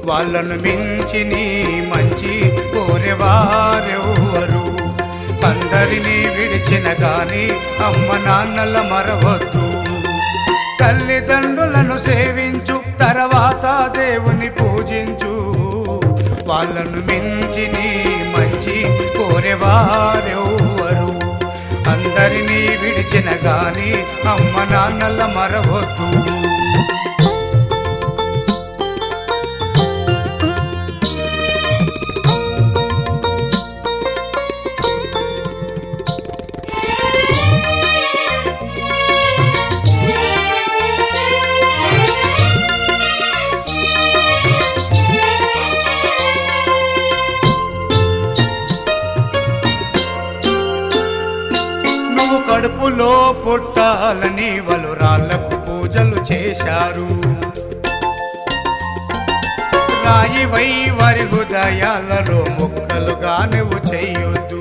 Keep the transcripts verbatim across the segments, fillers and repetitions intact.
వాళ్ళను మించి నీ మంచి కోరేవారెవరు? అందరినీ విడిచిన గాని అమ్మ నాన్నల మరవద్దు. తల్లిదండ్రులను సేవించు, తర్వాత దేవుని పూజించు. వాళ్ళను మించి నీ మంచి కోరేవారెవరు? అందరినీ విడిచిన గాని అమ్మ నాన్నల మరవద్దు. కడుపులో పుట్టాలని వాళ్ళు రాళ్లకు పూజలు చేశారు. రాయివై వారి హృదయాలలో మొక్కలుగా నువ్వు చెయ్యొద్దు.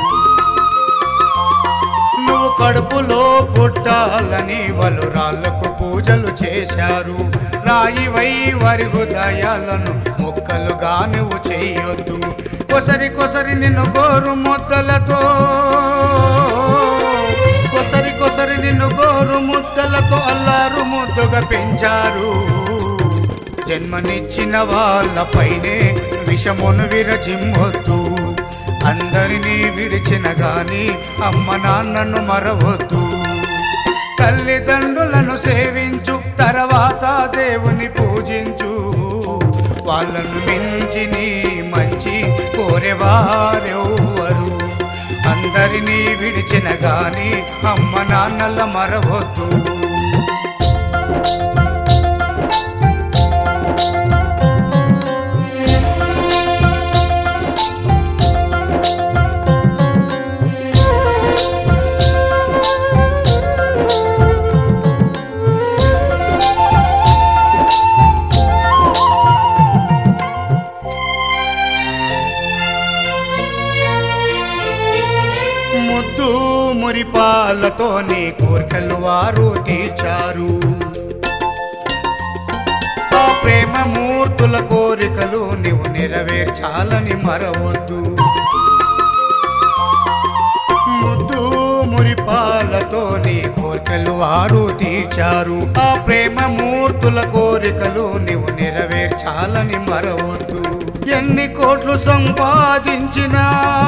నువ్వు కడుపులో పుట్టాలని వాళ్ళు రాళ్లకు పూజలు చేశారు. రాయివై వారి హృదయాలను మొక్కలుగా నువ్వు చెయ్యొద్దు. కొసరి కొసరి నిన్ను గోరు ముద్దలతో కొసరి కొసరి నిన్ను గోరు ముద్దలతో అల్లారు ముద్దుగా పెంచారు. జన్మనిచ్చిన వాళ్ళపైనే విషమును విరచిమ్మొద్దు. అందరినీ విడిచిన గాని అమ్మ నాన్నను మరవద్దు. తల్లిదండ్రులను సేవించు, తర్వాత దేవుని పూజించు. వాళ్ళను మించి నీ మంచి కోరేవారెవరు? అందరినీ విడిచిన గాని అమ్మ నాన్నల మరవద్దు. ముద్దు మురిపాలతో నీ కోరికలు వారు తీర్చారు. ఆ ప్రేమ మూర్తుల కోరికలు నీవు నెరవేర్చాలని మరవద్దు. ముద్దు మురిపాలతో నీ కోరికలు వారు తీర్చారు. ఆ ప్రేమ మూర్తుల కోరికలు నీవు నెరవేర్చాలని మరవద్దు. ఎన్ని కోట్లు సంపాదించినా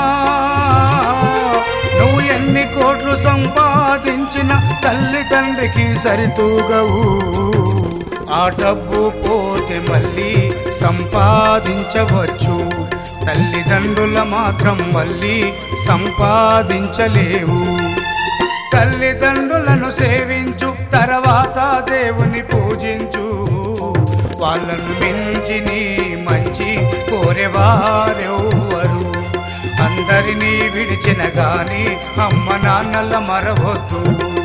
నువ్వు ఎన్ని కోట్లు సంపాదించిన తల్లి తండ్రికి సరితూగవు. ఆ డబ్బు పోతే మళ్ళీ సంపాదించవచ్చు, తల్లిదండ్రుల మాత్రం మళ్ళీ సంపాదించలేవు. తల్లిదండ్రులను సేవించు, తర్వాత దేవుని పూజించు. వాళ్ళను మించి నీ మంచి కోరేవారెవరు? అందరినీ విడిచిన గాని అమ్మ నాన్నల మరవద్దు.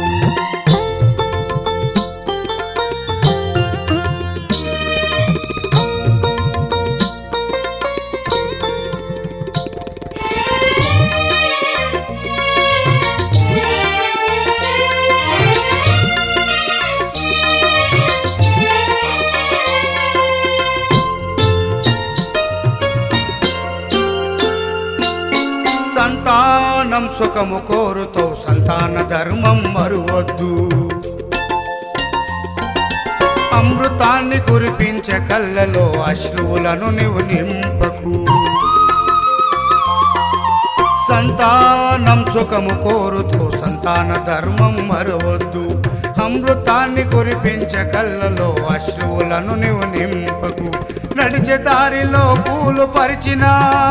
సంతానం సుఖము కోరుతో సంతాన ధర్మం మరువద్దు. అమృతాన్ని కురిపించే కళ్ళలో అశ్రువులను నీవు నింపకు. సంతానం సుఖము కోరుతో సంతాన ధర్మం మరువద్దు. అమృతాన్ని కురిపించే కళ్ళలో అశ్రువులను నీవు నింపకు. నడిచే దారిలో పూలు పరిచినా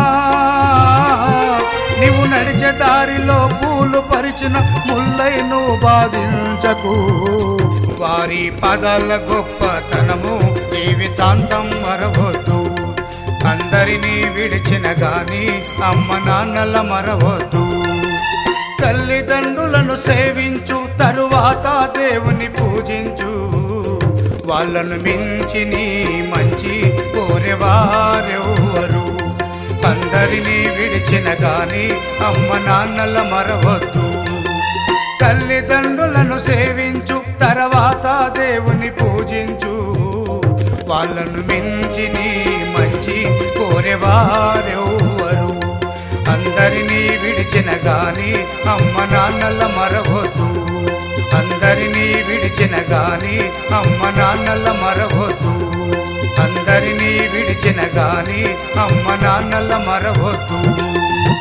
నీవు నడిచే దారిలో పూలు పరిచిన ముల్లై నువ్వు బాధించకు. వారి పదాల గొప్పతనము జీవితాంతం మరవద్దు. అందరినీ విడిచిన గాని అమ్మ నాన్నల మరవద్దు. తల్లిదండ్రులను సేవించు, తరువాత దేవుని పూజించు. వాళ్ళను మించి నీ మంచి కోరేవారెవరు? అందరినీ విడిచిన గాని అమ్మ నాన్నల మరవద్దు. తల్లిదండ్రులను సేవించు, తర్వాత దేవుని పూజించు. వాళ్ళను మించి నీ వేరేవారెవ్వరు. అందరినీ విడిచిన గాని అమ్మ నాన్నల మరవద్దు. అందరినీ విడిచిన గాని అమ్మ నాన్నల మరవద్దు. అందరినీ విడిచిన గాని అమ్మ నాన్నల మరవద్దు.